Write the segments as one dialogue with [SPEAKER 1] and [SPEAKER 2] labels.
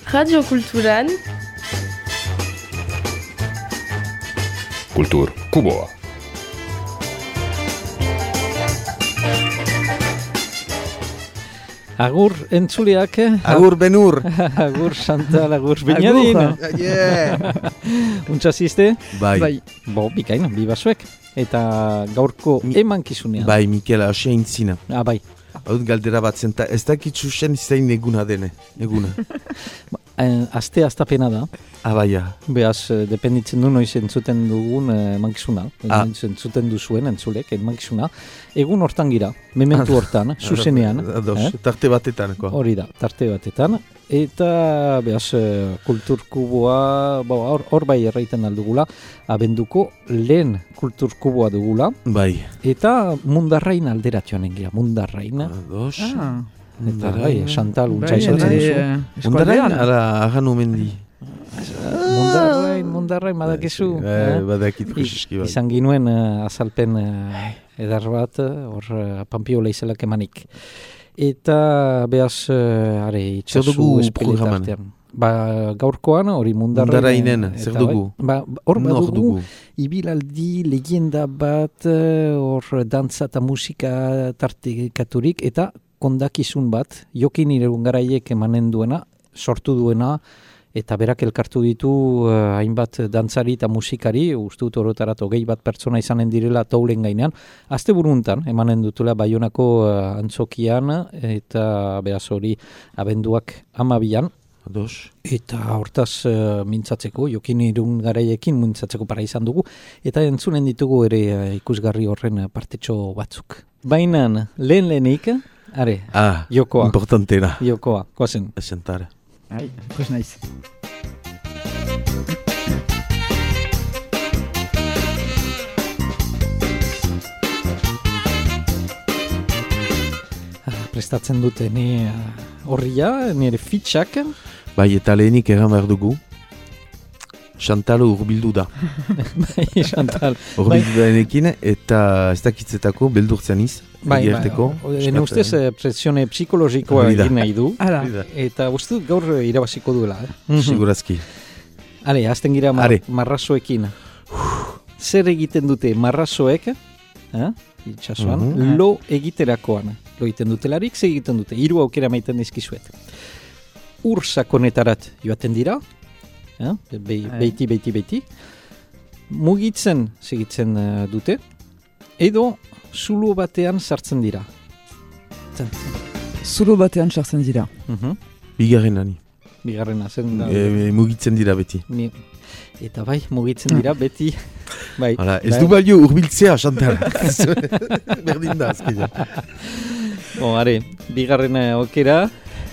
[SPEAKER 1] Radio Kulturan
[SPEAKER 2] Kultur Kuboa.
[SPEAKER 3] Agur entzuleak.
[SPEAKER 4] Agur Benur.
[SPEAKER 3] Agur Chantal, agur Beñadin. Untsa ziste?
[SPEAKER 4] Bai.
[SPEAKER 3] Bo, bikain, bibasuek. Eta gaurko emankizunean.
[SPEAKER 4] Bai, Mikel, hausia intzina.
[SPEAKER 3] Bai.
[SPEAKER 4] Haut galdera bat zenta, ez dakitzu zen zein eguna dene, eguna.
[SPEAKER 3] Astapena da.
[SPEAKER 4] Baia.
[SPEAKER 3] Beaz, dependitzen du noiz entzuten dugun emankizuna. Entzuten duzuen entzulek emankizuna. Egun hortan gira, mementu hortan, zuzenean.
[SPEAKER 4] Tarte batetan.
[SPEAKER 3] Hori da, tarte batetan. Eta, beaz, kulturkuboa, hor bai erraiten aldugula, abenduko lehen kulturkuboa dugula.
[SPEAKER 4] Bai.
[SPEAKER 3] Eta mundarrain alderatioan engira, mundarrain.
[SPEAKER 4] Ados.
[SPEAKER 3] Eta bai, Chantal, untsa izatzen duzu.
[SPEAKER 4] Mundarrain, agan omendi.
[SPEAKER 3] Mundarrain, badakizu.
[SPEAKER 4] Badakit kusiski bai.
[SPEAKER 3] Izan ginuen azalpen edar bat, hor Pampiola izelak emanik. Eta behaz, itxasu espeletartean. Gaurkoan hori
[SPEAKER 4] mundarrainen, zer dugu?
[SPEAKER 3] Hor badugu, ibilaldi, legenda bat, hor dantza eta musika tartekaturik, eta kondakizun bat, Jokin Ireun Garaiek emanen duena, sortu duena, eta berak elkartu ditu hainbat dantzari eta musikari, ustut orotarat 20 bat pertsona izanen direla taulen gainean, azte buruntan emanen dutela Baionako antzokian, eta behaz hori abenduak 12an,
[SPEAKER 4] Ados.
[SPEAKER 3] Eta hortaz mintzatzeko, Jokin Ireun Garaiekin mintzatzeko para izan dugu, eta entzunen ditugu ere ikusgarri horren partetxo batzuk. Bainan, lehenik, jokoa.
[SPEAKER 4] Importantena.
[SPEAKER 3] Jokoa, koazen.
[SPEAKER 4] Esentara.
[SPEAKER 5] Pues naiz.
[SPEAKER 3] Prestatzen dute horria, nire fitxak.
[SPEAKER 4] Bai, eta lehenik egan behar dugu. Chantal urbildu da.
[SPEAKER 3] Bai, Chantal.
[SPEAKER 4] Urbildu da enekin, eta ez dakitzetako beldurtzen iz.
[SPEAKER 3] Bai, ene ustez presione psikologikoa egin nahi du. Eta uste gaur irabaziko duela.
[SPEAKER 4] Sigurazki.
[SPEAKER 3] Azten gira marrazoekin. Zer egiten dute marrazoek, itxasuan, lo egiterakoan. Lo egiten dutelarik, zer egiten dute. 3 aukera maiten dizkizuet. Ur sakonetarat joaten dira, beiti. Mugitzen segitzen dute, edo zulo batean sartzen dira.
[SPEAKER 5] Zulo batean sartzen dira.
[SPEAKER 4] Bigarrenani.
[SPEAKER 3] Bigarrena, zen da.
[SPEAKER 4] Mugitzen dira beti.
[SPEAKER 3] Eta bai, mugitzen dira beti. Bai.
[SPEAKER 4] Ez du balio urbiltzea, Chantal. Berdin da, azkeia.
[SPEAKER 3] Bigarrena okera.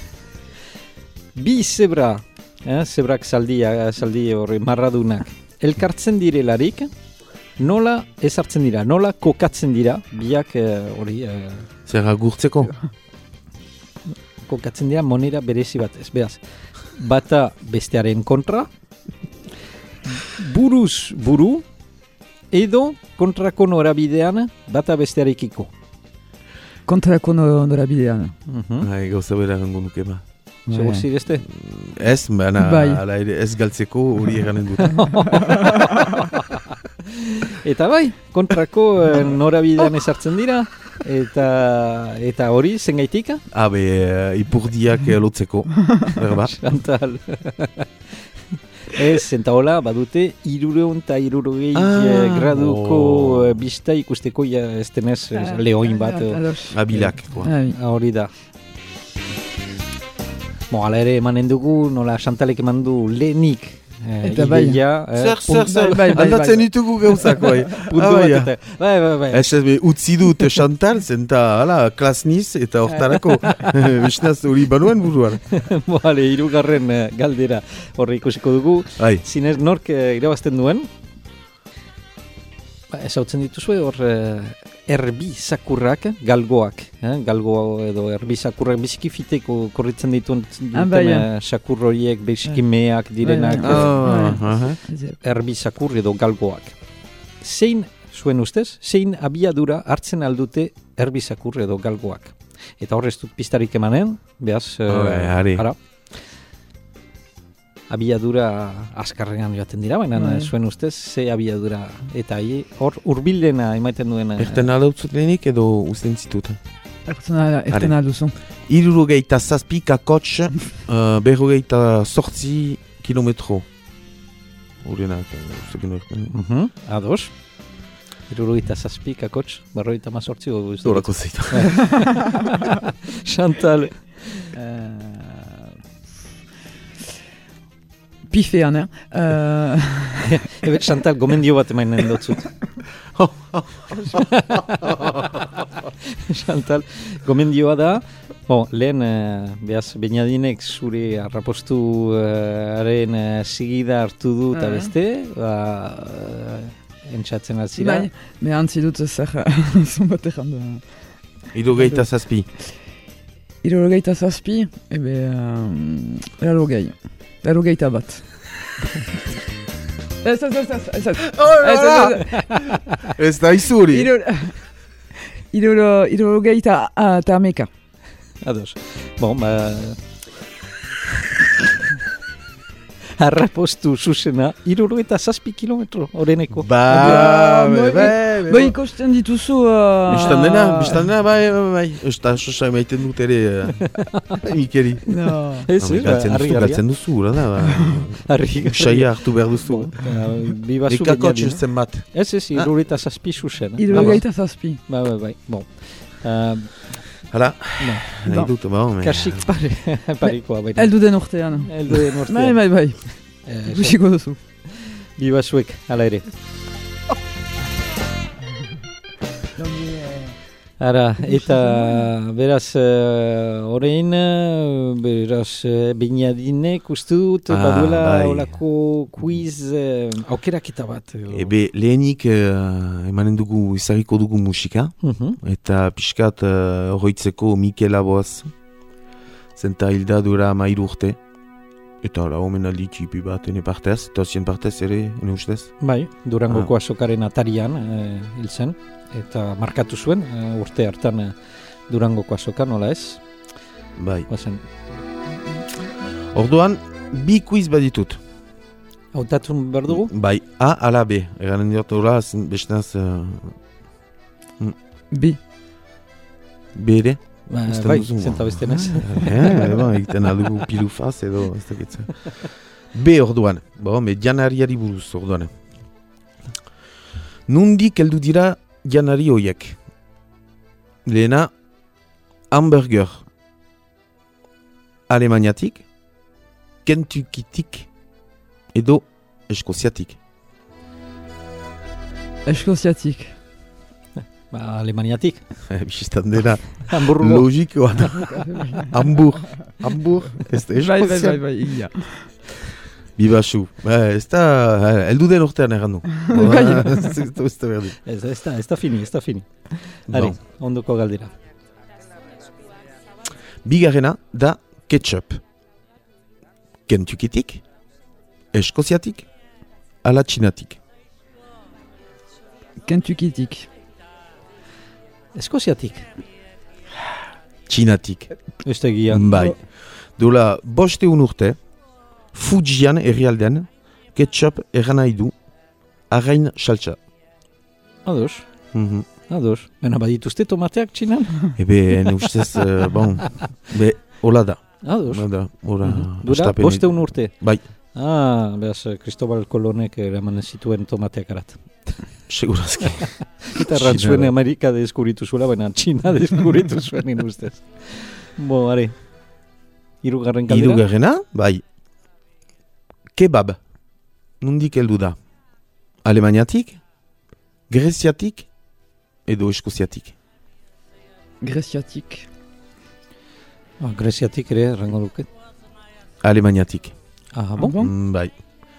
[SPEAKER 3] Bi zebra, zebrak zaldi horre marradunak, elkartzen direlarik, nola ezartzen dira, nola kokatzen dira, biak hori...
[SPEAKER 4] Zer agurtzeko?
[SPEAKER 3] Kokatzen dira monera berezi batez, beraz. Bata bestearen kontra, buruz buru, edo kontrako norabidean bata bestearekiko.
[SPEAKER 5] Kontrako norabidean.
[SPEAKER 4] Gauza bera gango nuke ba.
[SPEAKER 3] Segur zirezte?
[SPEAKER 4] Ez, baina ez galtzeko hori eganen dut.
[SPEAKER 3] Eta bai, kontrako norabidean ezartzen dira, eta hori, zengaitik?
[SPEAKER 4] Ipurdiak lotzeko.
[SPEAKER 3] Chantal. Ez, eta hola, badute, 360 graduko bista ikusteko ez denez lehoin bat.
[SPEAKER 4] Abilak.
[SPEAKER 3] Hori da. Hala ere emanen dugu, nola Chantalek eman du lehenik ideia.
[SPEAKER 4] Zer, aldatzen ditugu gauzak, bai.
[SPEAKER 3] Bai.
[SPEAKER 4] Ez utzi dut Chantal, zenta, klasniz eta hortarako, besnaz hori banuen buruan.
[SPEAKER 3] 3. Galdera horre ikusiko dugu. Zinez, nork irabazten duen? Ez hautzen dituzue, hor erbi sakurrak, galgoak. Galgo edo erbi sakurrak biziki fiteko korritzen dituen sakur horiek biziki meak direnak. Erbi sakur edo galgoak. Zein, zuen ustez, zein abiadura hartzen aldute erbi sakur edo galgoak. Eta horrez dut pistarik emanen, behaz, ara. abiadura askarrean joaten dira, baina zuen ustez, ze abiadura, eta hor urbildena emaiten duena.
[SPEAKER 4] Erten aldautzut lehenik edo usten zitut?
[SPEAKER 5] Erten alduzu.
[SPEAKER 4] 67 kakotx, 48 kilometro. Horrenak, zukin horretan.
[SPEAKER 3] Ados. 67 kakotx, 58 gogu.
[SPEAKER 4] Horako zeitu.
[SPEAKER 3] Chantal.
[SPEAKER 5] Pifean,
[SPEAKER 3] Ebe, Chantal, gomendio bat emainen dotzut. Chantal, gomendioa da, lehen, behaz, Beñadinek zure arrapostuaren sigida hartu du eta beste, entzatzen altzira.
[SPEAKER 5] Bai, antzi dut zer, zonbate jandu.
[SPEAKER 4] 67.
[SPEAKER 5] 67, ebe, 80 bat. Ez.
[SPEAKER 4] Ez da izuri.
[SPEAKER 5] 80 eta ameka.
[SPEAKER 3] Ados. Bon, Arrapostu zuzena, 67 kilometro, oreneko.
[SPEAKER 5] Bai, ikosten dituzu...
[SPEAKER 4] Bistan dena, bai. Eta sosa emaiten dut ere, Mikeri. Gatzen duzu, gura da. Saia hartu behar duzu. Ekakotx zen bat.
[SPEAKER 3] Ez, 67 zuzena.
[SPEAKER 5] 67.
[SPEAKER 3] Bai. Bon.
[SPEAKER 4] Hala, nahi dut,
[SPEAKER 3] Kasik parikoa baita.
[SPEAKER 5] Eldu den urtean. Bai. Gusiko duzu.
[SPEAKER 3] Biba zuek, hala ere. Ara, eta beraz, orain, Beñadinek uste dut, baduela olako quiz aukeraketa bat.
[SPEAKER 4] Ebe, lehenik emanen dugu, izarriko dugu musika, eta pixkat horreitzeko Mikel Aboaz, zenta hilda dura 13 urte, eta hala, omenaldi txipi bat, ene partez, eta zien partez ere, ene ustez?
[SPEAKER 3] Bai, Durangoko azokaren atarian hil zen. Eta markatu zuen, urte hartan Durangoko azokan, nola ez?
[SPEAKER 4] Bai. Orduan, bi quiz baditut.
[SPEAKER 3] Hautatun behar dugu?
[SPEAKER 4] Bai, A ala B. Eganen diot, hola, bestenaz...
[SPEAKER 5] B.
[SPEAKER 4] B ere?
[SPEAKER 3] Bai, zenta bestenaz.
[SPEAKER 4] Egiten aldugu pilufaz edo, ez dakitzen. B orduan, janariari buruz orduan. Nundik heldu dira janari hoiek. Lehena, hamburger. Alemaniatik, Kentuckytik, edo Eskoziatik.
[SPEAKER 5] Eskoziatik.
[SPEAKER 3] Alemaniatik.
[SPEAKER 4] Bistan dena,
[SPEAKER 3] Hamburgo.
[SPEAKER 4] logikoa da. Hamburg, ez da Eskozia.
[SPEAKER 5] Bai, ia.
[SPEAKER 4] Bibasu, ez da, eldu den urtean errandu.
[SPEAKER 3] Ez da fini. Hari, ondoko galdera.
[SPEAKER 4] Bigarrena da ketchup. Kentuckytik, Eskoziatik, ala Txinatik.
[SPEAKER 5] Kentuckytik.
[SPEAKER 3] Eskoziatik.
[SPEAKER 4] Txinatik.
[SPEAKER 3] Ez da egia.
[SPEAKER 4] Bai. Dola, 5 urte, Fujian herrialdean, ketchup erran nahi du, arrain saltsa.
[SPEAKER 3] Ados. Ados. Baina badituzte tomateak Txinan?
[SPEAKER 4] Ebe, ne ustez, hola da.
[SPEAKER 3] Ados.
[SPEAKER 4] Dura,
[SPEAKER 3] 5 urte.
[SPEAKER 4] Bai.
[SPEAKER 3] Beraz, Cristobal Kolonek eraman zituen tomateak arat.
[SPEAKER 4] Segurazki.
[SPEAKER 3] Eta rantzuen Amerika deskuritu zuela, baina Txina deskuritu zuen inustez. Are. Hirugarren kaldera?
[SPEAKER 4] Hirugarrena, bai. Kebab. Nundik heldu da. Alemaniatik, Greziatik, edo Eskoziatik.
[SPEAKER 5] Greziatik.
[SPEAKER 3] Greziatik ere, rango duke.
[SPEAKER 4] Alemaniatik.
[SPEAKER 3] Bon?
[SPEAKER 4] Bai.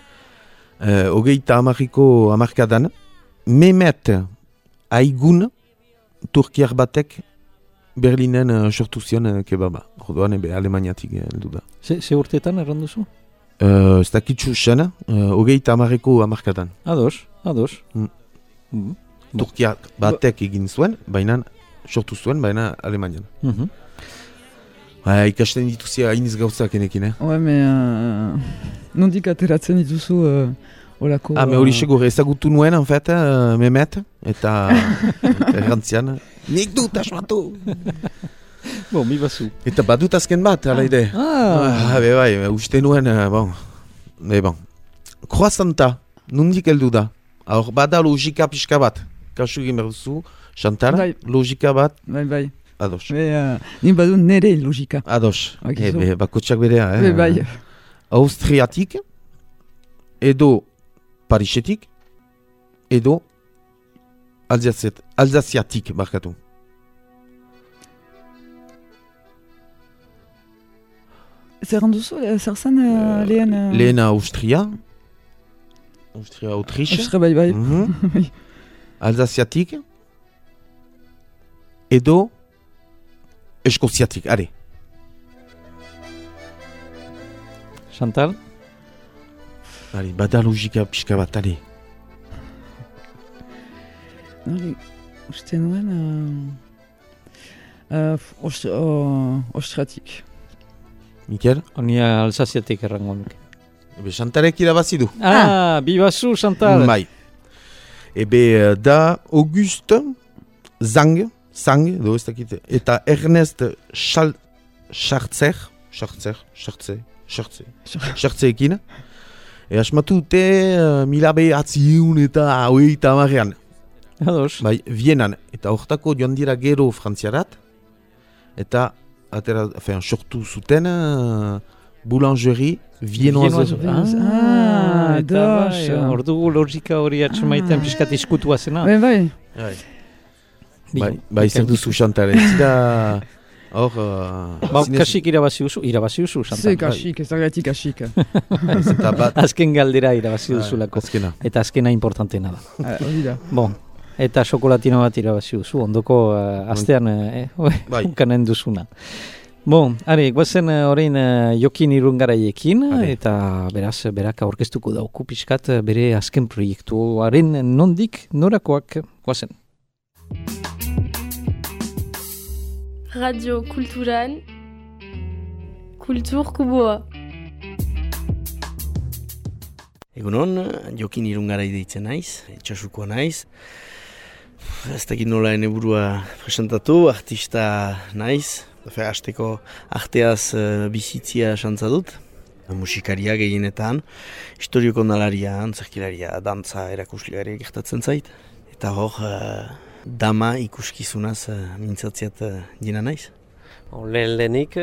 [SPEAKER 4] 30 hamarkadan, Mehmet Aigun Turkiar batek Berlinen sortu zion kebaba. Orduan, Alemaniatik heldu da.
[SPEAKER 3] Ze urteetan erranduzu?
[SPEAKER 4] Ez dakitzu zen, 30 hamarkadan.
[SPEAKER 3] Ados.
[SPEAKER 4] Turkiak batek egin zuen, baina sortu zuen, baina Alemanian. Ikasten dituzia hainiz gauzak enekin,
[SPEAKER 5] nondik ateratzen dituzu olako...
[SPEAKER 4] Me hori segur ezagutu nuen, en fait, Mehmet, eta errantzian, nik dut asmatu!
[SPEAKER 3] Mi bazu.
[SPEAKER 4] Eta badut azken bat, ala ide. Uste nuen, Croissanta, nondik heldu da. Hor, bada logika pixka bat. Kasu egin behar duzu, Chantal, logika bat.
[SPEAKER 5] Bai.
[SPEAKER 4] Ados.
[SPEAKER 5] Nin badun nere logika.
[SPEAKER 4] Ados. Bakotxak berea.
[SPEAKER 5] Bai.
[SPEAKER 4] Austriatik, edo Parisetik, edo Alsaziatik, barkatu.
[SPEAKER 5] Zer handuzu, zer zen lehen...
[SPEAKER 4] Lehena Austria, Autriche.
[SPEAKER 5] Austria, bai.
[SPEAKER 4] Alsaziatik, edo Eskoziatik, are.
[SPEAKER 3] Chantal?
[SPEAKER 4] Ari, bada logika pixka bat, ari.
[SPEAKER 5] Uste nuen... Austriatik.
[SPEAKER 4] Mikel?
[SPEAKER 3] Onia Alsaziatik errango nuke.
[SPEAKER 4] Chantalek irabazi du.
[SPEAKER 3] Bibazu, Chantal!
[SPEAKER 4] Bai. Da Auguste Zang, edo ez dakit, eta Ernest Schartzeekin. Asmatu dute mila behatziun eta hogeita hamarrean.
[SPEAKER 3] Ados.
[SPEAKER 4] Bai, Vienan. Eta hortako joan dira gero frantziarat. Eta sortu zuten boulangerie viennoise.
[SPEAKER 3] Ados. Ordugu logika hori atxemaiten piskat iskutua zena.
[SPEAKER 5] Bai.
[SPEAKER 4] Bai, zer duzu Chantal. Zida...
[SPEAKER 3] Kasik irabazi duzu, Chantal.
[SPEAKER 5] Kasik, ez agatik kasik.
[SPEAKER 3] Azken galdera irabazi duzulako. Eta azkena importantena da. Eta xokolatina bat irabazi duzu, ondoko astean ukanen duzuna. Guazen orain Jokin Irungaraiekin, eta beraz, berak aurkeztuko dauku pixkat bere azken proiektuaren nondik norakoak guazen.
[SPEAKER 1] Radio Kulturan, Kultur Kuboa.
[SPEAKER 2] Egunon, Jokin Irungarai deitzen naiz, itxasukoa naiz. Ez dakit nola eneburua presentatu, artista naiz. Hasteko arteaz bizitzia xantza dut. Musikaria gehienetan, historio kondalaria, antzerkilaria, dantza erakuslegaria gertatzen zait. Eta hor, dama ikuskizunaz mintzatziat dina naiz.
[SPEAKER 6] Lehenik,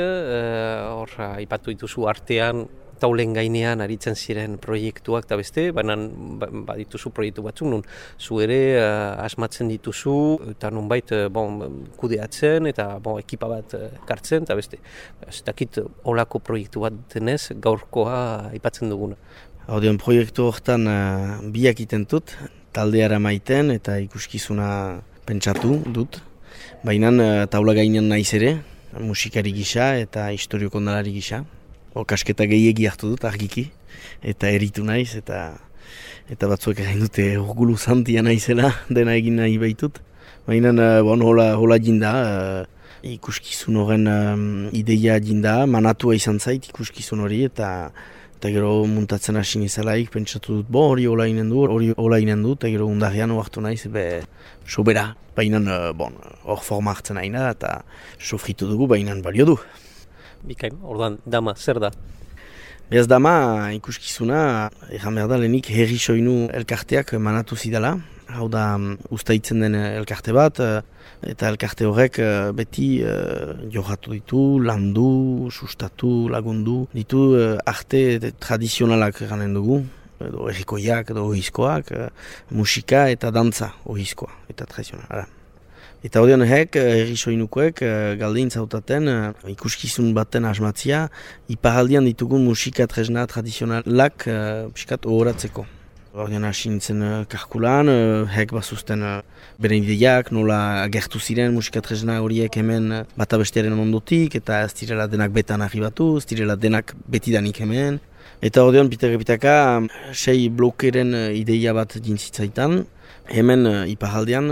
[SPEAKER 6] ipatu dituzu artean, taulen gainean aritzen ziren proiektuak eta beste, baina badituzu proiektu batzuk, nun zu ere asmatzen dituzu, eta nunbait kudeatzen, eta ekipa bat kartzen, eta beste. Ez dakit olako proiektu bat denez, gaurkoa aipatzen duguna.
[SPEAKER 2] Haudean, proiektu horretan biak itentut, taldeara maiten eta ikuskizuna pentsatu dut. Baina taula gainean naiz ere, musikari gisa eta historio kondalari gisa. Kasketa gehiegi hartu dut argiki, eta eritu naiz, eta batzuek egin dute orgulu zantia naizela, dena egin nahi baitut. Baina hola jinda, ikuskizun horren ideia jinda, manatua izan zait ikuskizun hori, eta gero muntatzen hasi nizalaik, pentsatu dut, hori hola inen du, eta gero undarrean oartu naiz, sobera. Baina hor forma hartzen aina, eta sofritu dugu, baina balio du.
[SPEAKER 6] Bikain, ordan, dama, zer da?
[SPEAKER 2] Beaz dama ikuskizuna, egan behar da lehenik herri soinu elkarteak manatu zidala. Hau da, ustaitzen den elkarte bat, eta elkarte horrek beti johatu ditu, landu, sustatu, lagundu. Ditu arte tradizionalak ganen dugu, edo errikoiak, edo ohizkoak, musika eta dantza ohizkoa, eta tradizionala. Eta hori honek, herri soinukoek galdein zautaten ikuskizun baten asmatzia, iparaldian ditugun musika tresna tradizionalak piskat ohoratzeko. Hori hasi nintzen kalkulan, hek bazuzten bere ideiak, nola agertu ziren musika tresna horiek hemen bata bestearen ondotik, eta ez direla denak betan arribatu, ez direla denak betidanik hemen. Eta hori hon, pitaka 6 blokeren ideia bat jintzitzaitan, Hemen iparaldean,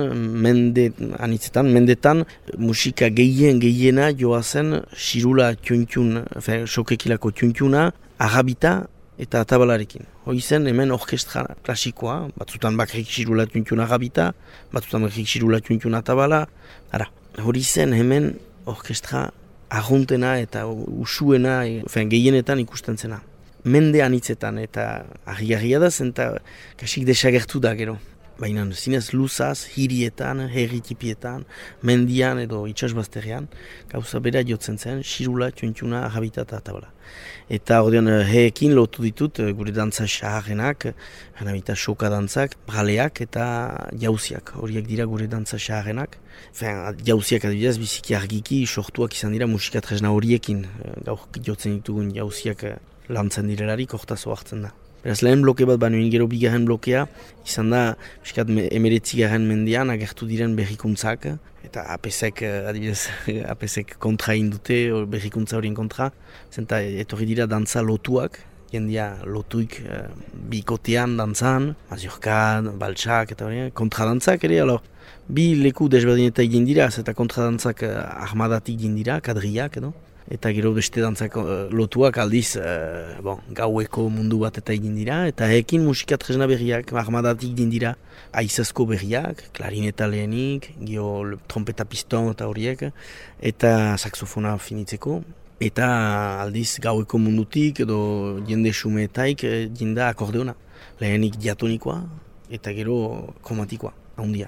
[SPEAKER 2] mendetan, musika gehiena joazen xirula txuntxun, sokekilako txuntxuna, agabita eta atabalarekin. Hoi zen hemen orkestra klasikoa, batzutan bakrik xirula txuntxun agabita, batzutan bakrik xirula txuntxun atabala. Hori zen hemen orkestra aguntena eta usuena, gehienetan ikusten zena. Mende anitzetan eta argi-argia da zen eta kasik desagertu da gero. Baina zinez luzaz, hirietan, herritipietan, mendian edo itxasbazterian, gauza bera jotzen zen, xirula, txuntxuna, agabita eta tabla. Eta ordean heekin lotu ditut gure dantza xaharrenak, janabita soka dantzak, braleak eta jauziak. Horiek dira gure dantza xaharrenak. Jauziak adibidez biziki argiki sortuak izan dira musikatresna horiekin. Gaur jotzen ditugun jauziak lantzen direlarik hortazo hartzen da. Beraz, lehen bloke bat baino gero bigarren blokea, izan da, piskat 19. mendean agertu diren berrikuntzak, eta APSek, adibidez, APSek kontra indute, berrikuntza horien kontra, zenta etorri dira dantza lotuak, jendia lotuik bikotean dantzan, maziorka, baltsak, eta hori, kontra dantzak ere, bi leku desberdinetak egin dira, eta kontra dantzak armadatik egin dira, kadriak edo. Eta gero beste dantzak lotuak aldiz gaueko mundu bat eta egin dira. Eta ekin musika tresna berriak, armadatik egin dira, aizazko berriak, klarineta lehenik, trompeta piston eta horiek, eta saxofona finitzeko. Eta aldiz gaueko mundutik edo jende xumeetaik jinda akordeona. Lehenik diatonikoa eta gero kromatikoa, handia.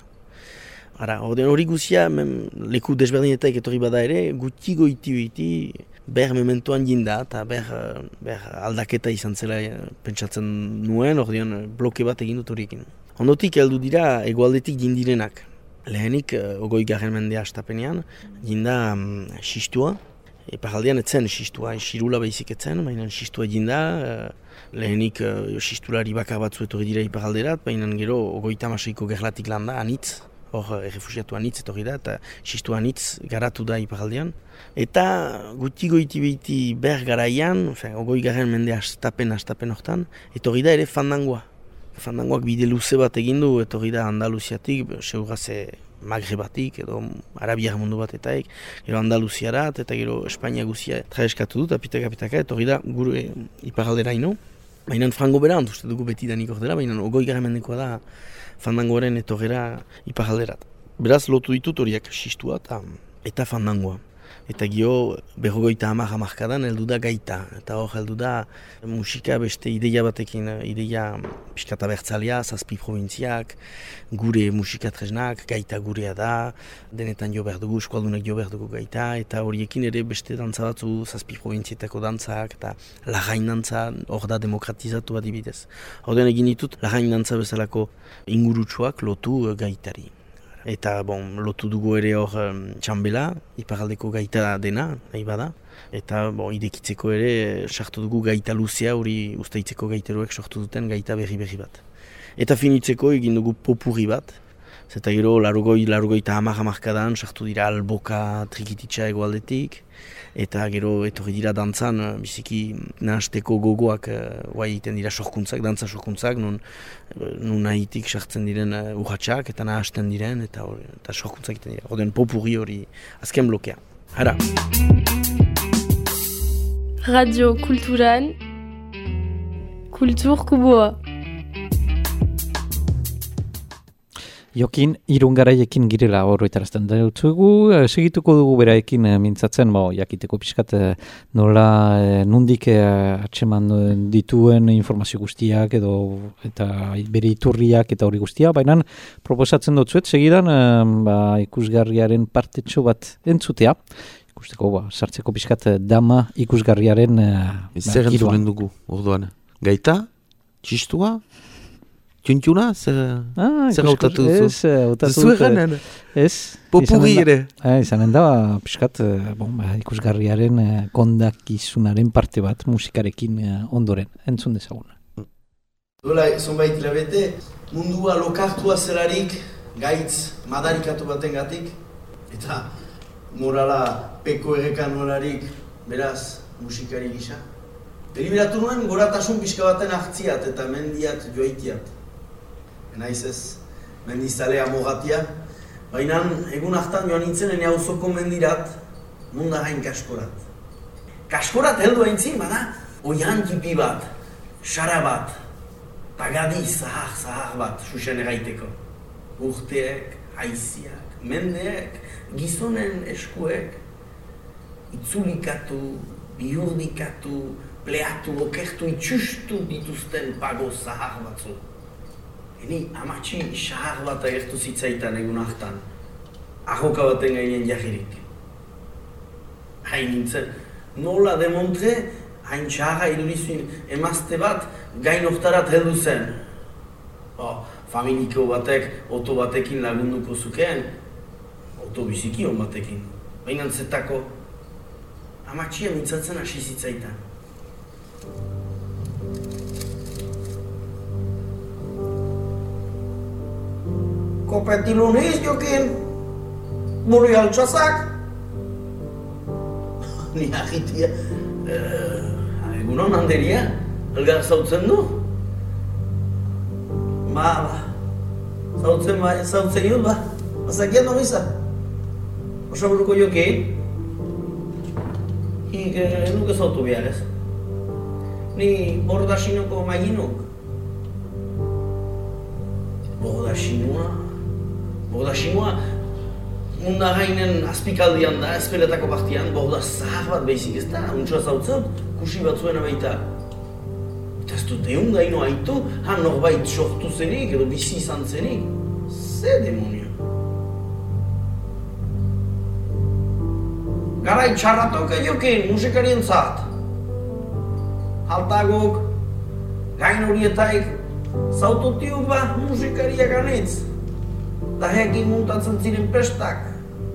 [SPEAKER 2] Hori guzia, leku desberdinetak etorri bada ere, guti goiti ber mementoan jinda, eta ber aldaketa izan zela pentsatzen nuen, ordean bloke bat egin dut horiekin. Ondotik heldu dira egoaldetik jindirenak. Lehenik, 20. mendea astapenean, jinda xistua. Iparaldean etzen xistua, xirula behizik etzen, baina xistua jinda. Lehenik xistulari bakar batzu etorri dira iparalderat, baina gero 36ko gerlatik landa, anitz. Hor errefusiatu anitz etorri da, eta xistua anitz garatu da iparaldean. Eta guti goiti behiti ber garaian, 20. mende astapen hortan, etorri da ere fandangoa. Fandangoak bide luze bat egindu, etorri da Andaluziatik, seguraze Magrebatik edo Arabiar mundu batetaik, gero Andaluziarat eta gero Espainia guzia traeskatu dut, apitaka, etorri da gure iparaldera ino. Baina frango bera, uste dugu beti danik ordera, baina 20. mendekoa da fandangoaren etorrera iparalderat. Beraz, lotu ditut horiek xistua eta fandangoa. Eta gio, 50 hamarkadan heldu da gaita. Eta hor heldu da musika beste ideia batekin, ideia piskata bertzalea, 7 provintziak, gure musika tresnak, gaita gurea da, denetan jo behar dugu, eskualdunek jo behar dugu gaita, eta horiekin ere beste dantza batzu, 7 provintzietako dantzak, eta lagain dantza, hor da demokratizatu adibidez. Horren egin ditut, lagain dantza bezalako ingurutsuak lotu gaitari. Eta lotu dugu ere hor txambela, iparaldeko gaita dena, nahi bada. Eta idekitzeko ere sartu dugu gaita luzea, hori ustaitzeko gaiteroek sortu duten gaita berri bat. Eta finitzeko egin dugu popurri bat. Eta gero larugoi eta hamarkadan sartu dira alboka trikititxa egoaldetik. Eta gero etorri dira dantzan, biziki nahasteko gogoak egiten dira sorkuntzak, dantza sorkuntzak, nun nahitik sartzen diren urratxak eta nahasten diren, eta sorkuntzak egiten dira. Ordean popurri hori azken blokea. Hara!
[SPEAKER 1] Radio Kulturan, Kultur Kuboa.
[SPEAKER 3] Jokin, irungaraiekin girela horretarazten dutzugu, segituko dugu beraekin mintzatzen, jakiteko pixkat nola nundik atseman dituen informazio guztiak eta bere iturriak eta hori guztia, baina proposatzen dutzuet, segidan ikusgarriaren partetxo bat entzutea, ikusteko sartzeko pixkat dama ikusgarriaren
[SPEAKER 4] zer entzulen dugu, orduan, gaita, txistua? Txuntxuna? Zer hautatu duzu?
[SPEAKER 3] Ez, hautatu
[SPEAKER 4] duzu eganen?
[SPEAKER 3] Ez.
[SPEAKER 4] Popurri ere?
[SPEAKER 3] Izanen da, piskat, ikusgarriaren kondakizunaren parte bat musikarekin ondoren, entzun dezagun.
[SPEAKER 2] Dola, zonbait labete, mundua lokartua zelarik, gaitz madarikatu baten gatik, eta morala peko errekan nolarik, beraz, musikari gisa. Deliberatu nuen goratasun pixka baten hartziat eta mendiat joaitiat. Naiz ez, mendizalea mogatia. Baina egun hartan joan nintzen ene auzoko mendirat, Mundarrain kaskorat. Kaskorat heldu aintzin, bada, oian tipi bat, xara bat, tagadi zahar bat, susen eraiteko. Urteek, haiziak, mendeek, gizonen eskuek, itzulikatu, bihurdikatu, pleatu, okertu, itxustu dituzten pago zahar batzu. Eni amatxi xahar bat agertu zitzaitan egun hartan, ahoka baten gainen jahirik. Hain nintzen, nola demontre, hain xaharra idurizun emazte bat gain oktarat heldu zen. Familiko batek, oto batekin lagunduko zukeen, oto biziki hon batekin. Baina zetako, amatxia mintzatzen hasi zitzaitan. Kopetiluniz jokin, burri altxazak. Ni agitia, egunon handeria, elgar zautzen du? Zautzen jut, Bazakian nomiza. Oso buruko jokin, nuke zautu behar ez. Ni bordasinoko maiginok. Bordasinua, Mundarrainen azpikaldian da, ezpeletako partian, borda zahar bat behizik ez da, untsoa zautzen, kusi batzuena baita. Eta ez dut egun gaino haitu, norbait sortu zenik, edo bizi izan zenik. Ze demonio. Garai txarratok ediokin, musikarien zat. Haltagok, gain horietaik, zautotiuk musikariak anitz. Da hekin muntatzen ziren pestak.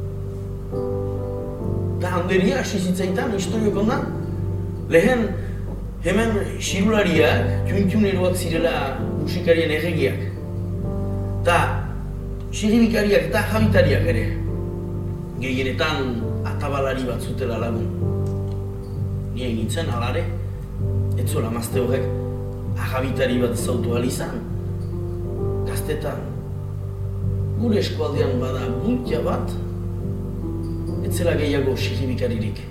[SPEAKER 2] Da handeria hasi zitzaitan, historioko da. Lehen, hemen xirulariak, txun-txuneroak zirela musikarien erregiak. Da, xiribikariak eta jabitariak ere. Gehienetan atabalari bat zutela lagun. Nien nintzen, alare, etzola mazte horrek ajabitari bat zautu alizan. Gaztetan, gure eskualdean bada bultia bat, etzela gehiago xiribikaririk.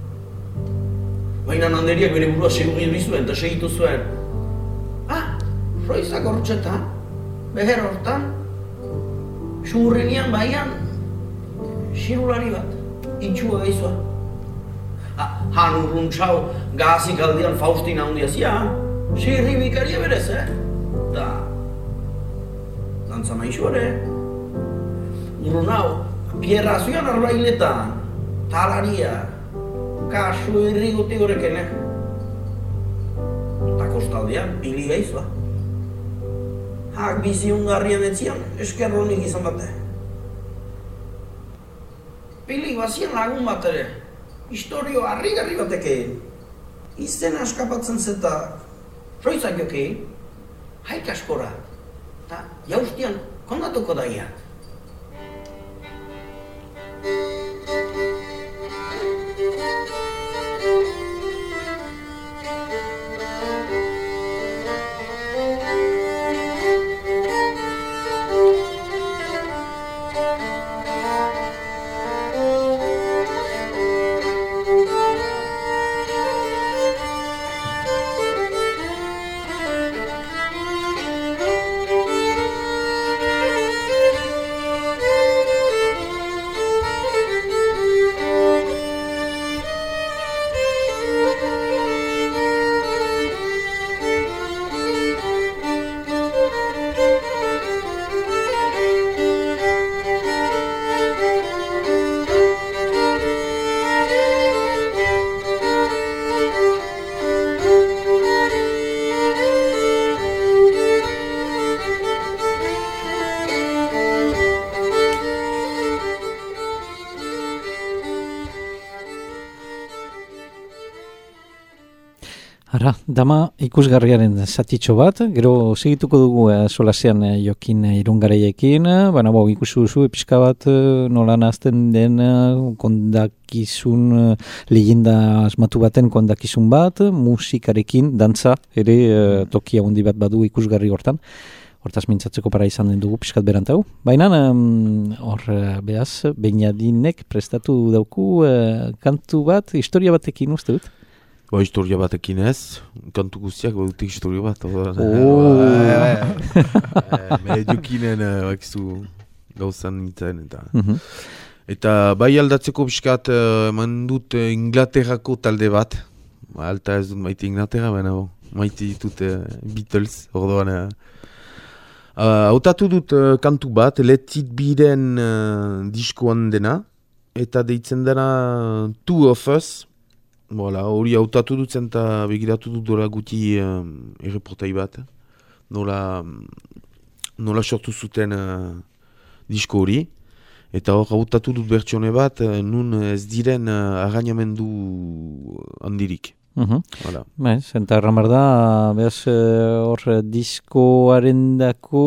[SPEAKER 2] Baina handeriak bere burua segurri duizuen eta segitu zuen. Froizak hortxetan, beher hortan, sumurrenian baian, xirulari bat, itxua gaizua. Han urruntxau gazik aldean Faustina handia zia, xiribikaria berez, Da, dantza maixu ere. Urrun hau, Pierra zuian arbailetan, talaria, kasu irriguti horreken, Eta kostaldean, pili gaizua. Hak bizi ungarrian etzian, eskerronik izan bate. Pili bazien lagun bat ere, historio harrigarri batekeen. Izen askapatzen zeta, soizak jokeen, haik askora, eta jaustian kondatuko daiak.
[SPEAKER 3] Ara, dama ikusgarriaren zatitxo bat, gero segituko dugu solasean Jokin Irungareiekin, baina ikusi duzu pixka bat nola nahazten den kondakizun, leyenda asmatu baten kondakizun bat, musikarekin, dantza, ere tokia handi bat badu ikusgarri hortan. hortaz mintzatzeko para izan den dugu pixkat berantau. Baina, hor, behaz, Beñadinek prestatu dauku kantu bat, historia batekin uste dut?
[SPEAKER 4] Historia batekin ez, kantu guztiak badutik historia bat. Mediokinen bakizu gauzan nintzen eta... Eta bai aldatzeko pixkat eman dut Inglaterrako talde bat. Alta ez dut maite Inglaterra, baina maite ditut Beatles, ordoan. Hautatu dut kantu bat, Let It Be-den diskoan dena, eta deitzen dena Two of Us. Hori hautatu dut zen eta begiratu dut dola guti erreportai bat. Nola sortu zuten disko hori. Eta hor hautatu dut bertsione bat, nun ez diren arrainamendu handirik.
[SPEAKER 3] Zenta erramar da, behaz hor diskoaren dako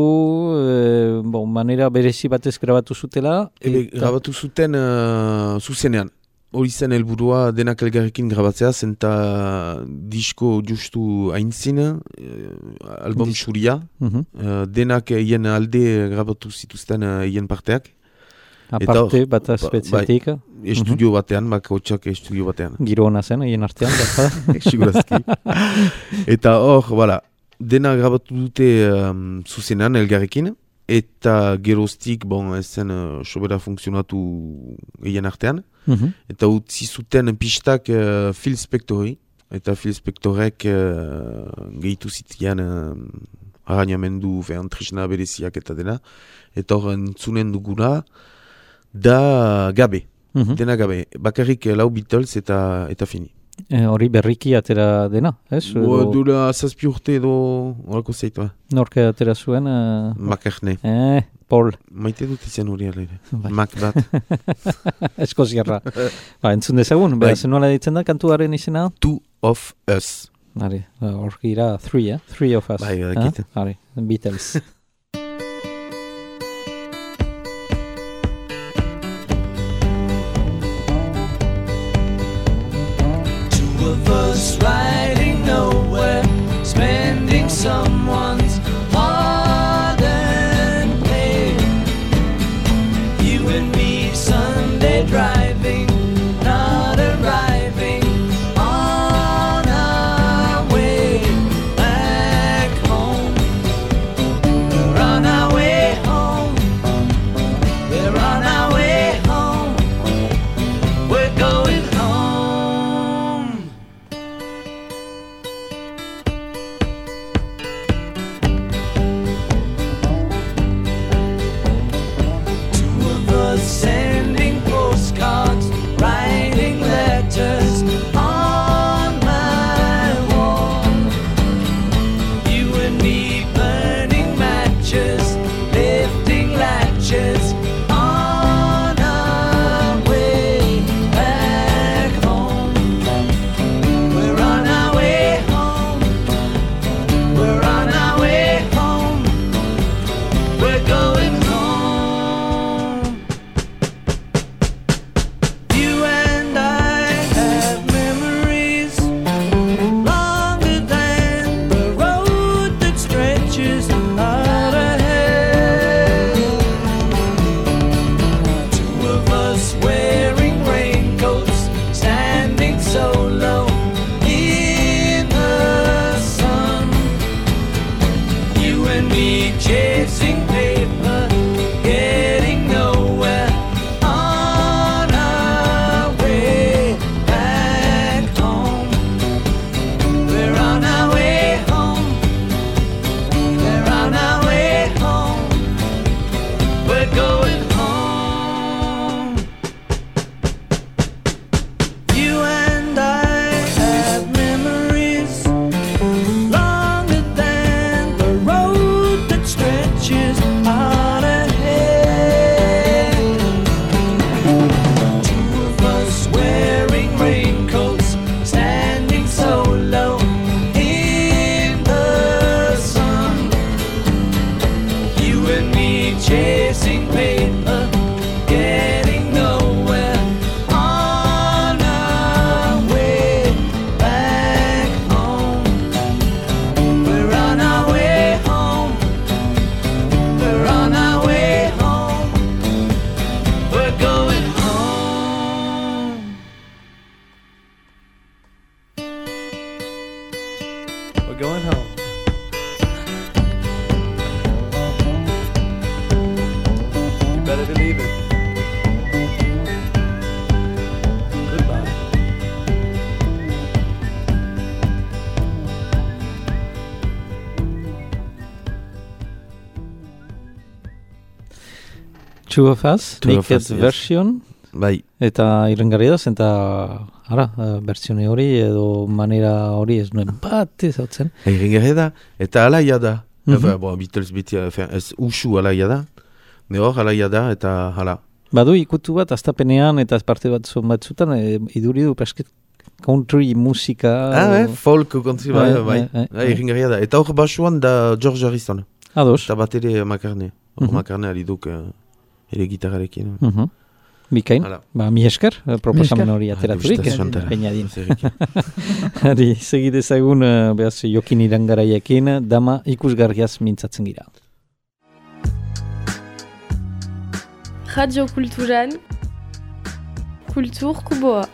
[SPEAKER 3] manera berezi batez grabatu zutela?
[SPEAKER 4] Grabatu zuten zuzenean. Hori zen helburua denak elgarrekin grabatzea, zenta disko justu haintzin, album suria, denak eien alde grabatu zituzten eien parteak.
[SPEAKER 3] Aparte, bat azpetzetik.
[SPEAKER 4] Estudio batean, bakotxak estudio batean.
[SPEAKER 3] Giro hona zen, egin artean, bat.
[SPEAKER 4] Sigurazki. Eta hor, dena grabatu dute zuzenean elgarrekin, eta geroztik, ez zen sobera funtzionatu egin artean. Eta utzi zuten pistak Phil Spectori, eta Phil Spectorek gehitu zitian arrainamendu, tresna bereziak eta dena. Eta hor entzunen duguna, da gabe, dena gabe. Bakarrik lau Beatles eta fini.
[SPEAKER 3] Hori berriki atera dena, ez?
[SPEAKER 4] Dura 7 urte edo horako zeitu.
[SPEAKER 3] Norke atera zuen?
[SPEAKER 4] McCartney.
[SPEAKER 3] Paul.
[SPEAKER 4] Maite dut izan hori alere. Mac bat.
[SPEAKER 3] Eskoziarra. Entzun dezagun, behaz nola ditzen da kantuaren izena?
[SPEAKER 4] Two of Us.
[SPEAKER 3] Hor gira 3, 3 of Us.
[SPEAKER 4] Bai, dakit.
[SPEAKER 3] Beatles.
[SPEAKER 7] Riding nowhere, spending someone's hard-earned pay. You and me Sunday driving, not arriving on our way back home. We're on our way home. We're on our way home. We're going home. Sending postcards, writing letters on my wall. You and me burning matches, lifting latches on our way back home. We're on our way home. We're on our way home. We're going home. Chasing paper, getting nowhere on our way back home. We're on our way home. We're on our way home. We're going home. You and I have memories longer than the road that stretches out ahead. Two of us wearing raincoats, standing so low in the sun. You and me chasing paper, getting nowhere on our way back home. We're on our way home.
[SPEAKER 6] better believe it. Goodbye.
[SPEAKER 3] Two of Us,
[SPEAKER 4] Two of
[SPEAKER 3] naked
[SPEAKER 4] Us, yes.
[SPEAKER 3] version,
[SPEAKER 4] Bai,
[SPEAKER 3] eta irengarri da, zenta, bertsione hori edo manera hori ez nuen bat ezautzen.
[SPEAKER 4] egin da, eta alaia da.
[SPEAKER 3] Mhm.
[SPEAKER 4] Beatles beti, ez usu alaia da. Ne hor alaia da, eta hala.
[SPEAKER 3] Badu ikutu bat, aztapenean eta parte batzutan, iduri du pesket country musika.
[SPEAKER 4] Folk country, bai. Egin da. Eta hor basuan da George Harrison.
[SPEAKER 3] Ados.
[SPEAKER 4] Eta bat ere McCartney. McCartney ari duk ere gitarrarekin.
[SPEAKER 3] Bikain,
[SPEAKER 4] Hala.
[SPEAKER 3] mi esker, proposamen hori ateraturik. Peñadin. Hari, segidezagun, behaz, Jokin Irangaraiekin, dama ikusgarriaz mintzatzen gira.
[SPEAKER 1] Radio Kulturan, Kultur Kuboa.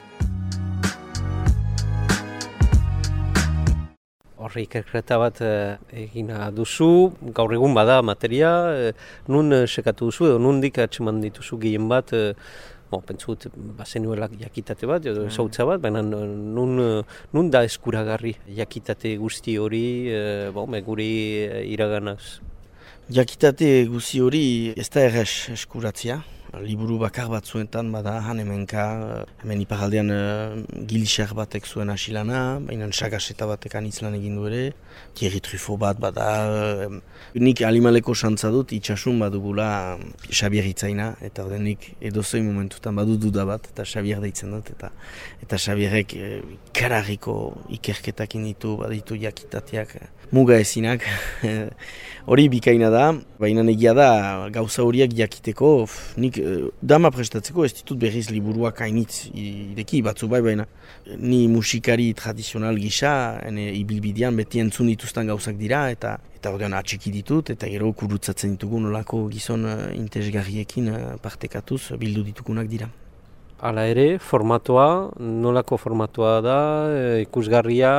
[SPEAKER 6] Horri ikerketa bat egina duzu, gaur egun bada materia, nun sekatu duzu edo nundik atseman dituzu gehien bat, pentsut bazenuelak jakitate bat edo ezautza bat, baina nun da eskuragarri jakitate guzti hori, guri iraganaz.
[SPEAKER 2] Jakitate guzti hori ez da errez eskuratzea. Liburu bakar batzuetan bada hemenka, hemen iparaldean gilixar batek zuen asilana, baina sagaseta batek anitz lan egin du ere, Thierry Truffaut bat bada, nik alimaleko xantza dut itxasun badugula Xabier Itzaina, eta nik edozein momentutan badu duda bat, eta Xabier deitzen dut, eta Xabierrek kararriko ikerketakin ditu, baditu jakitateak muga ezinak, hori bikaina da, baina egia da gauza horiek jakiteko, nik dama prestatzeko ez ditut berriz liburuak hainitz ireki batzu baina ni musikari tradizional gisa, ibilbidean beti entzun dituzten gauzak dira, eta ordean atxiki ditut, eta gero kurutzatzen ditugu nolako gizon interesgarriekin partekatuz bildu ditugunak dira.
[SPEAKER 6] Hala ere, formatua, nolako formatua da, ikusgarria,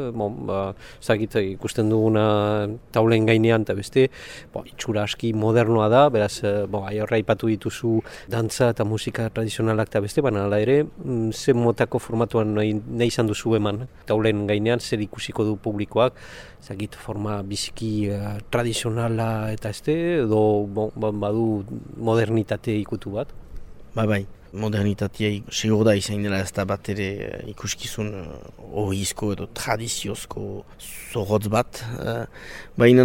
[SPEAKER 6] ikusten duguna taulen gainean, eta beste, itxura aski modernoa da, beraz, aiorra ipatu dituzu dantza eta musika tradizionalak eta beste, baina hala ere, zer motako formatuan nahi izan duzu eman taulen gainean, zer ikusiko du publikoak, forma biziki tradizionala eta edo badu modernitate ikutu bat?
[SPEAKER 2] Bai. Modernitatea segur da izan dela ez da bat ere ikuskizun ohizko edo tradiziozko zorrotz bat. Baina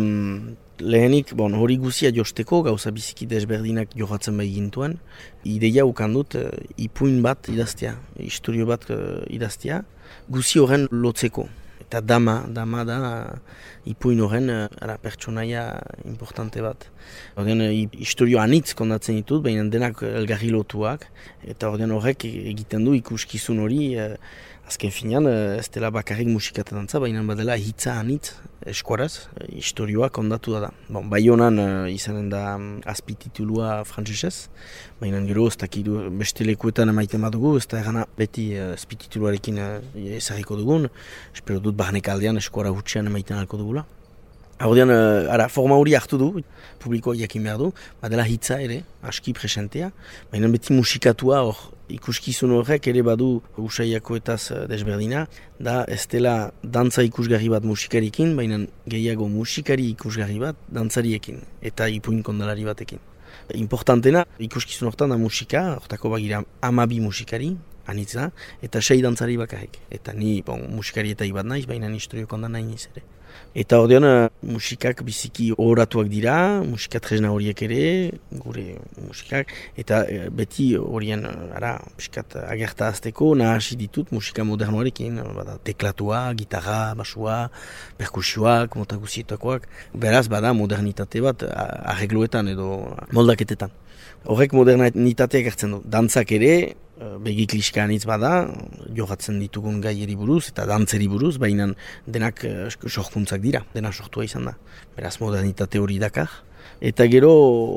[SPEAKER 2] lehenik hori guzia josteko gauza biziki desberdinak johatzen bai gintuen. Ideia ukan dut ipuin bat idaztea, historio bat idaztea, guzi horren lotzeko. Eta dama da ipuin horren pertsonaia importante bat. Horren historio anitz kondatzen ditut, baina denak elgarri lotuak. Eta horrek egiten du ikuskizun hori, azken finean ez dela bakarrik musikata dantza, baina badela hitza anitz eskuaraz, historioa kondatu da. Bai honan izanen da azpititulua frantsesez, baina gero ez dakidu beste lekuetan emaiten badugu, ez da erana beti azpitituluarekin ezagiko dugun, espero dut barnek aldean eskuara hutsean emaiten alko dugula. Hordean, forma hori hartu du, publikoak jakin behar du, badela hitza ere, aski presentea, baina beti musikatua hor, ikuskizun horrek ere badu usaiakoetaz desberdina, da ez dela dantza ikusgarri bat musikarikin, baina gehiago musikari ikusgarri bat dantzariekin, eta ipuin kondalari batekin. Importantena, ikuskizun hortan da musika, hortako bagira 12 musikari, anitz da, eta 6 dantzari bakarrik. Eta ni musikarietaik bat naiz, baina historio kondan nahi niz ere. Eta ordean musikak biziki horatuak dira, musika tresna horiek ere, gure musikak, eta beti horien piskat agerta azteko nahasi ditut musika modernoarekin, teklatua, gitarra, basua, perkusioak, mota guzietakoak. Beraz bada modernitate bat arregloetan edo moldaketetan. Horrek modernitateak hartzen du. Dantzak ere, begi kliska anitz bada, jogatzen ditugun gaieri buruz eta dantzeri buruz, baina denak sorkuntzak dira, dena sortua izan da. Beraz modernitate hori dakar. Eta gero,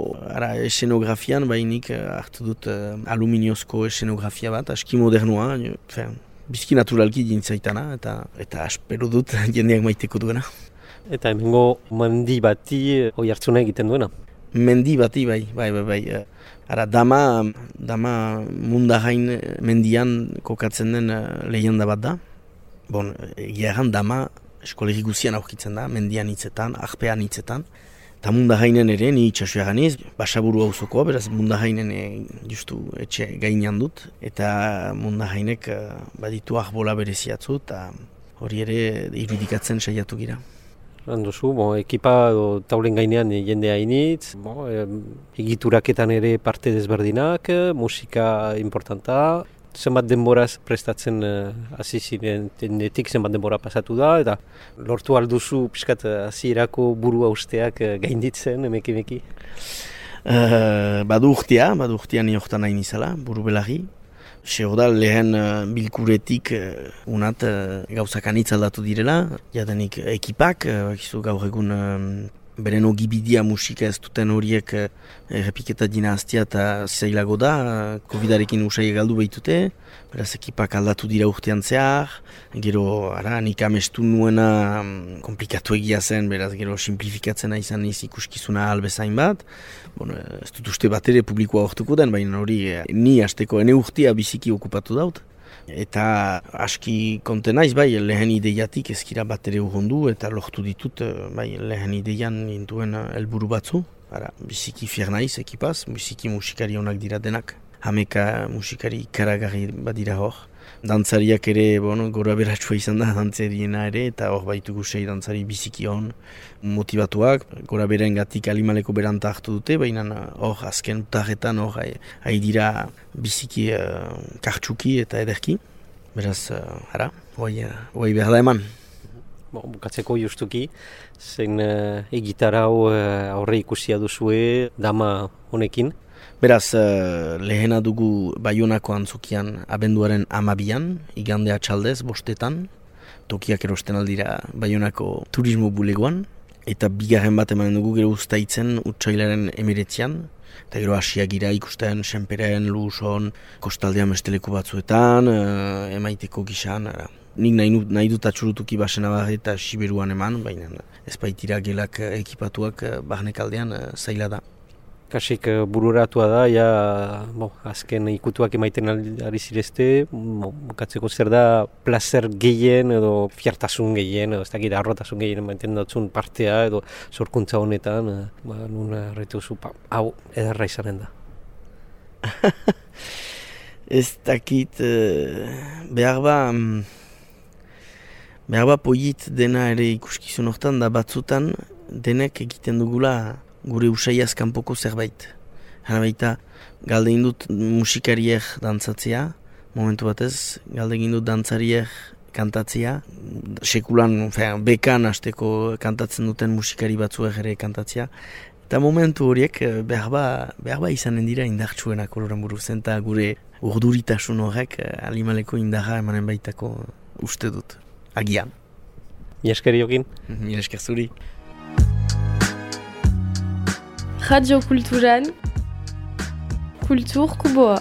[SPEAKER 2] esenografian, bainik hartu dut aluminiozko esenografia bat, aski modernoa, bizki naturalki jintzaitana, eta espero dut jendeak maiteko duena.
[SPEAKER 6] Eta hemengo mendi bati oi hartzuna egiten duena?
[SPEAKER 2] Mendi bati, bai. Ara, dama Mundarrain mendian kokatzen den lehenda bat da. Bon, egia erran dama eskolegi guzian aurkitzen da, mendian hitzetan, arpean hitzetan. Eta Mundarrainen ere, ni itxasua ganiz, Basaburu auzokoa, beraz Mundarrainen justu etxe gainean dut. Eta Mundarrainek baditu arbola bereziatzu, eta hori ere irudikatzen saiatu gira.
[SPEAKER 6] Handuzu, ekipa taulen gainean jende hainitz, egituraketan ere parte desberdinak, musika importanta, zenbat denboraz prestatzen hasi zirenetik zenbat denbora pasatu da, eta lortu alduzu pixkat hasierako burua usteak gainditzen, emeki?
[SPEAKER 2] Badu urtea ni hortan nahi nizala, buru belarri. Seoda lehen bilkuretik unat gauzak anitz aldatu direla, jadenik ekipak, gaur egun beren ogibidia musika ez duten horiek errepiketa dinastia eta zailago da, Covidarekin usai galdu behitute, beraz ekipak aldatu dira urtean zehar, gero nik amestu nuena komplikatu egia zen, beraz gero simplifikatzen izan niz ikuskizuna albezain bat, ez dut uste bat ere publikoa hortuko den, baina hori ni hasteko ene urtea biziki okupatu daut. Eta aski konten naiz, bai, lehen ideiatik ezkira bat ere urrundu eta lortu ditut, bai, lehen ideian nintuen helburu batzu. Biziki fier naiz ekipaz, biziki musikari onak dira denak. Hameka musikari ikaragarri badira hor. Dantzariak ere, gora beratsua izan da dantzariena ere, eta hor baitugu 6 dantzari biziki hon motivatuak. Gora berengatik alimaleko beranta hartu dute, baina hor azken utarretan hor hai dira biziki kartsuki eta ederki. Beraz, hoi behar da eman.
[SPEAKER 6] Bukatzeko justuki, zen egitarau aurre ikusia duzue dama honekin.
[SPEAKER 2] Beraz, lehena dugu Baionako antzokian abenduaren 12an, igandea txaldez, 5etan, tokiak erosten aldira Baionako turismo bulegoan, eta bigarren bat emanen dugu gero uztaitzen utsailaren 19an, eta gero hasiak gira ikusten Senperen, Luson, kostaldean besteleku batzuetan, emaiteko gixan, nik nahi dut atxurutuki Basenabarre eta Siberuan eman, baina ez baitira gelak ekipatuak barnekaldean zaila da.
[SPEAKER 6] Kasik bururatua da, azken ikutuak emaiten ari zirezte, bukatzeko zer da placer gehien edo fiartasun gehien, edo ez dakit arrotasun gehien emaiten dutzun partea edo sorkuntza honetan, nun arretuzu, hau ederra izanen da.
[SPEAKER 2] Ez dakit, behar ba poiet dena ere ikuskizun hortan da batzutan denek egiten dugula gure usaiaz kanpoko zerbait. Hara baita, galde indut musikariek dantzatzea, momentu batez, galde indut dantzariek kantatzea, sekulan, bekan hasteko kantatzen duten musikari batzuek ere kantatzea, eta momentu horiek behar ba izanen dira indartsuenak ororen buruz, eta gure urduritasun horrek alimaleko indarra emanen baitako uste dut, agian.
[SPEAKER 6] Mila esker Jokin.
[SPEAKER 2] Mila esker zuri.
[SPEAKER 1] Radio Kulturan, Kultur Kuboa.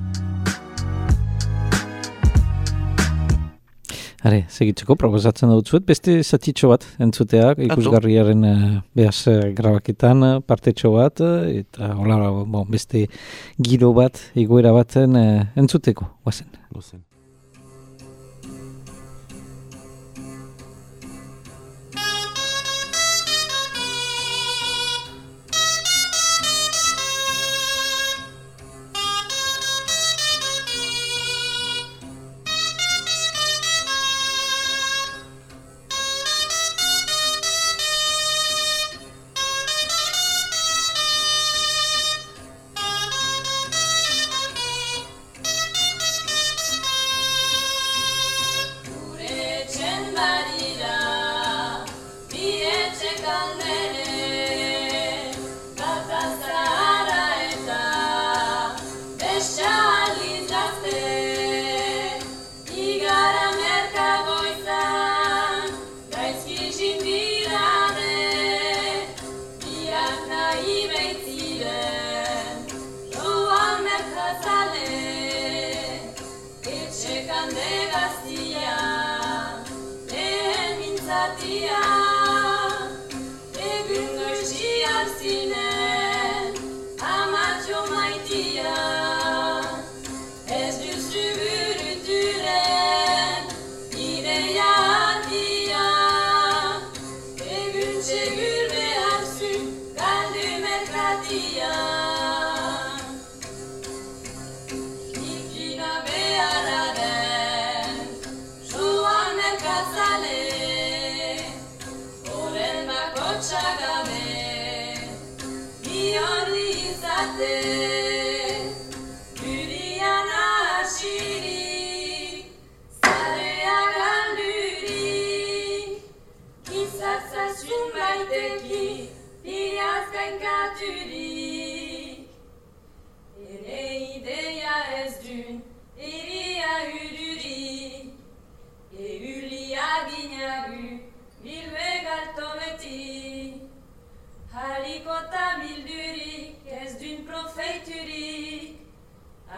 [SPEAKER 3] Segitzeko proposatzen dut beste zatitxo bat entzuteak, ikusgarriaren behaz grabaketan partetxo bat, eta hola, beste giro bat, egoera baten entzuteko, guazen.
[SPEAKER 7] Egun goizian zinen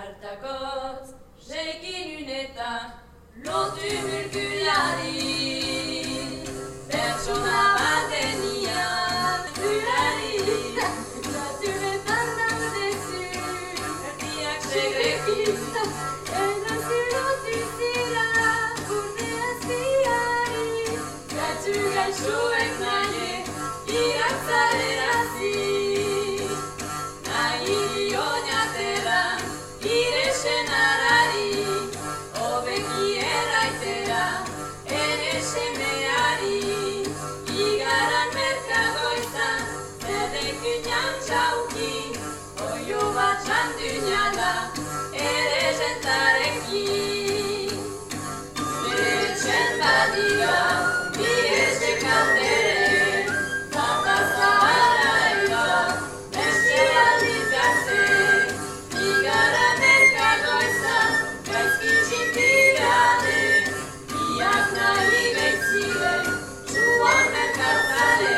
[SPEAKER 8] Hartakotz, seikin uneta, lotu mulkulari, pertsona batenian, kulari, naturetan daudezu, erdiak segrekin, enazu lotu zira, urte azpiari, gatu gaixoek nahi, iratzarerazi, nahi dionatera, ire senarari, obeki erraitera, ere semeari, igaran merkadoizan, zerrekin jantxauki, oio bat txanduñala, ere jentarekin. Etxen badira, bi etxek aldere, zata zaharra ega, eskera ditazte, igara merkadoizan, gaizki txintirade, biak nahi betzile, txuan merkazale.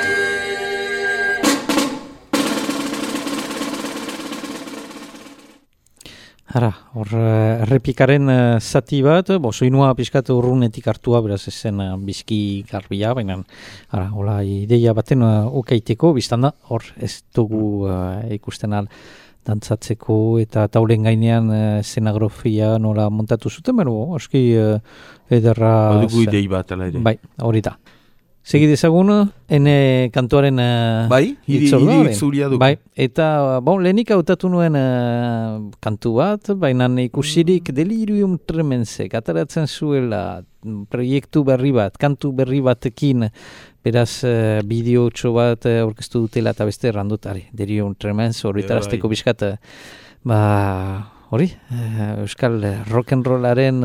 [SPEAKER 3] Ara, hor errepikaren zati bat, soinua pixkat urrunetik hartua, beraz ezen bizki garbia, baina ara, hola ideia baten ukaiteko, biztanda, hor ez dugu ikusten al dantzatzeko eta taulen gainean zenografia nola montatu zuten, bero, oski ederra...
[SPEAKER 4] Badugu idei bat, ala ere.
[SPEAKER 3] Bai, hori da. Segi dezagun, ene kantuaren
[SPEAKER 4] bai, hiri zuria du.
[SPEAKER 3] Bai, eta lehenik hautatu nuen kantu bat, baina ikusirik Delirium Tremensek ataratzen zuela proiektu berri bat, kantu berri batekin, beraz bideotxo bat orkestu dutela eta beste errandutari. Delirium Tremens hori tarazteko bizkat, hori, euskal rock'n'rollaren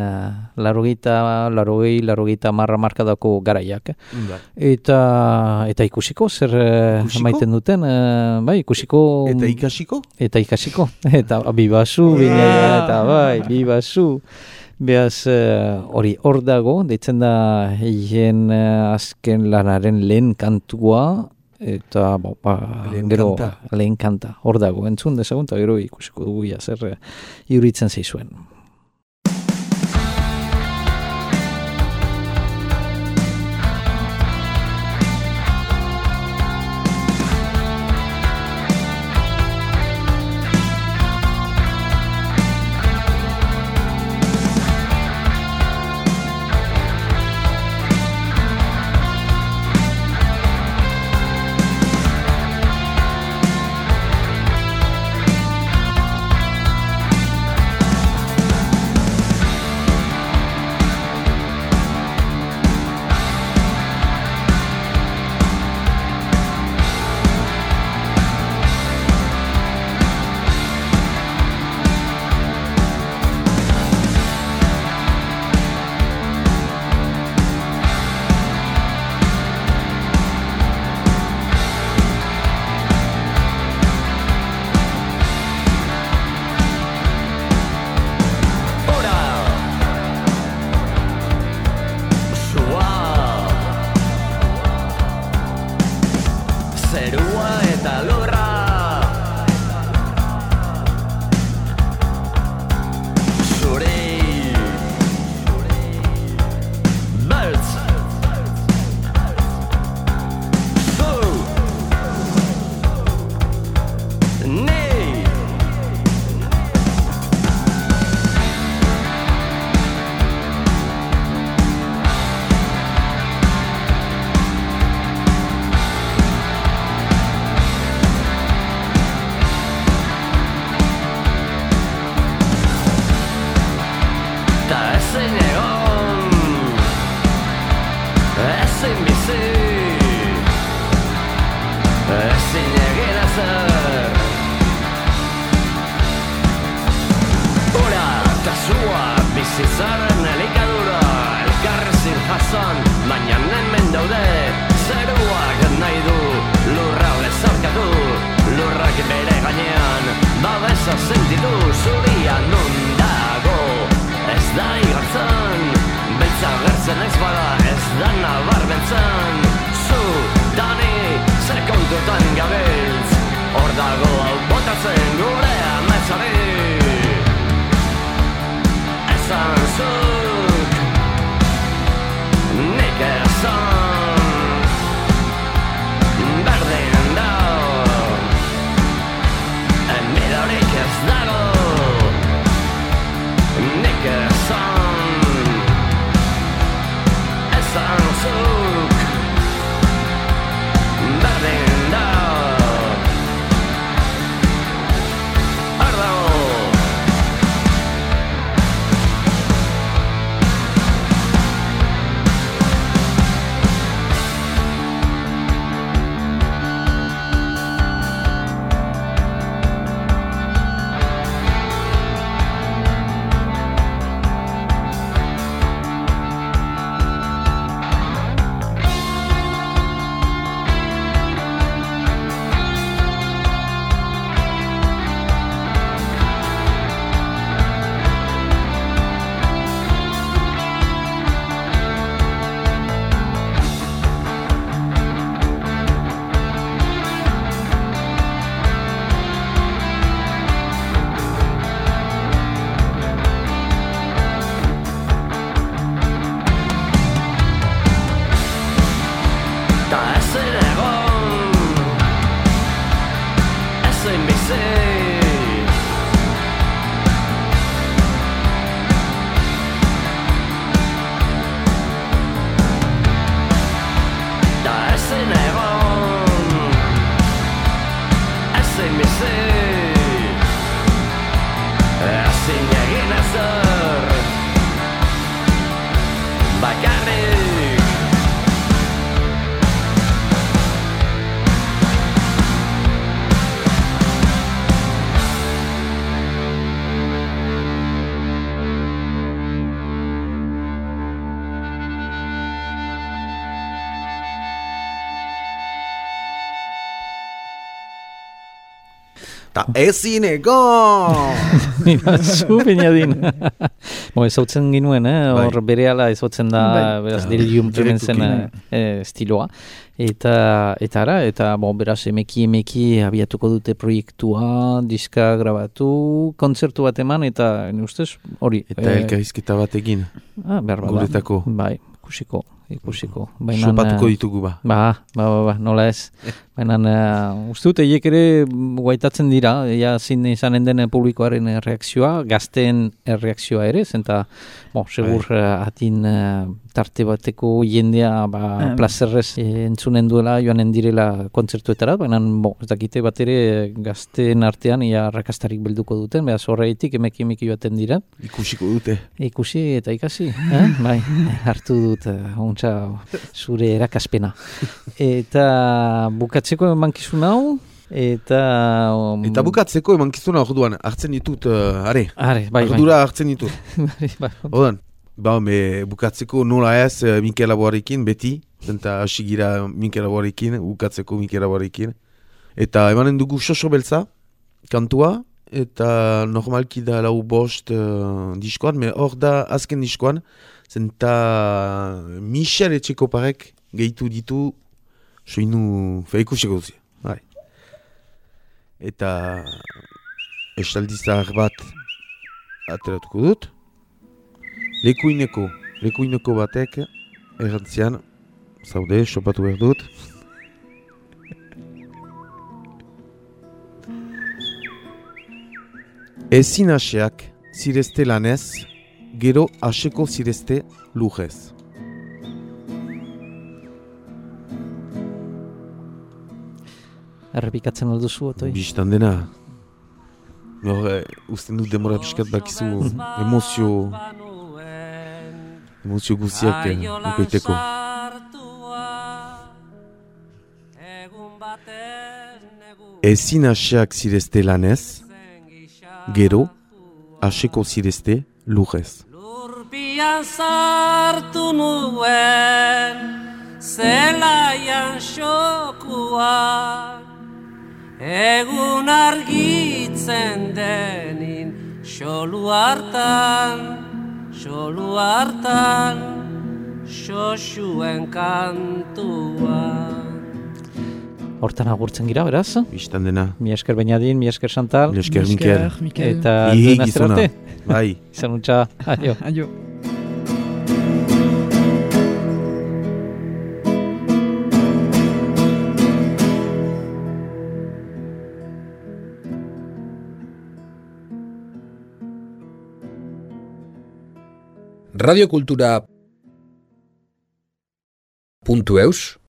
[SPEAKER 3] larogeita markadako garaiak. Eta ikusiko, zer maiten duten, bai, ikusiko...
[SPEAKER 4] Eta ikasiko?
[SPEAKER 3] Eta ikasiko, eta bibazu, eta bai, bibazu. Beaz, hori hor dago, deitzen da hien azken lanaren lehen kantua, eta lehen kanta hor dago, entzun dezagun, eta gero ikusiko dugu zer iuritzen zeizuen.
[SPEAKER 7] Hor dago hau botatzen gure ametzari dago nekezan esan zuk berdin da ardo
[SPEAKER 4] Ta ezin egon!
[SPEAKER 3] Zu peñadin. Ezautzen ginuen, hor berehala ezautzen da, beraz, delirium tremensen estiloa. Eta beraz, emeki abiatuko dute proiektua, diska grabatu, kontzertu bat eman, eta ustez, hori.
[SPEAKER 4] Eta elkarrizketa bat egin. Guretako.
[SPEAKER 3] Bai, ikusiko.
[SPEAKER 4] Sopatuko ditugu ba.
[SPEAKER 3] Ba, nola ez. Baina, uste dut, eiek ere guaitatzen dira, zin izanen den publikoaren reakzioa, gazteen reakzioa ere, zenta, segur atin tarte bateko jendea plazerrez entzunen duela, joanen direla kontzertuetara, baina, ez dakite bat ere gazteen artean ia rakastarik bilduko duten, behaz horreitik emeki joaten dira.
[SPEAKER 4] Ikusiko dute.
[SPEAKER 3] Ikusi eta ikasi, bai, hartu dut, zure erakaspena. Eta bukatzeko emankizun hau, eta
[SPEAKER 4] bukatzeko emankizun hau orduan, hartzen ditut,
[SPEAKER 3] bai.
[SPEAKER 4] Ardura hartzen ditut.
[SPEAKER 3] Bai.
[SPEAKER 4] Bukatzeko nola ez Mikel Laboarekin, beti, eta hasigira Mikel Laboarekin, bukatzeko Mikel Laboarekin. Eta emanen dugu Xoxo Beltza, kantua, eta normalki da 4-5 diskoan, hor da azken diskoan, zenta Michel Etxekoparek gehitu ditu soinu ikusiko duzi. Bai. Eta estaldizar bat ateratuko dut. Lekuineko batek errantzian, zaude, sopatu behar dut. Ezin aseak zirezte lanez, gero aseko zirezte lujez.
[SPEAKER 3] Errepikatzen alduzu, otoi?
[SPEAKER 4] Bistan dena. Usten dut demora piskat bakizu emozio guziak ukaiteko. Ezin aseak zirezte lanez, gero aseko zirezte lujez.
[SPEAKER 7] Lurpian sartu nuen, zelaian xokuan, egun argitzen denin, xolu hartan, xoxuen kantuan.
[SPEAKER 3] Hortan agurtzen gira, beraz?
[SPEAKER 4] Bistan dena.
[SPEAKER 3] Mi esker Beñadin, mi esker Chantal.
[SPEAKER 4] Mi esker Mikel.
[SPEAKER 3] Eta
[SPEAKER 4] duen azterarte. Bai.
[SPEAKER 3] Izan untxa. Adio.
[SPEAKER 9] radiokultura.eus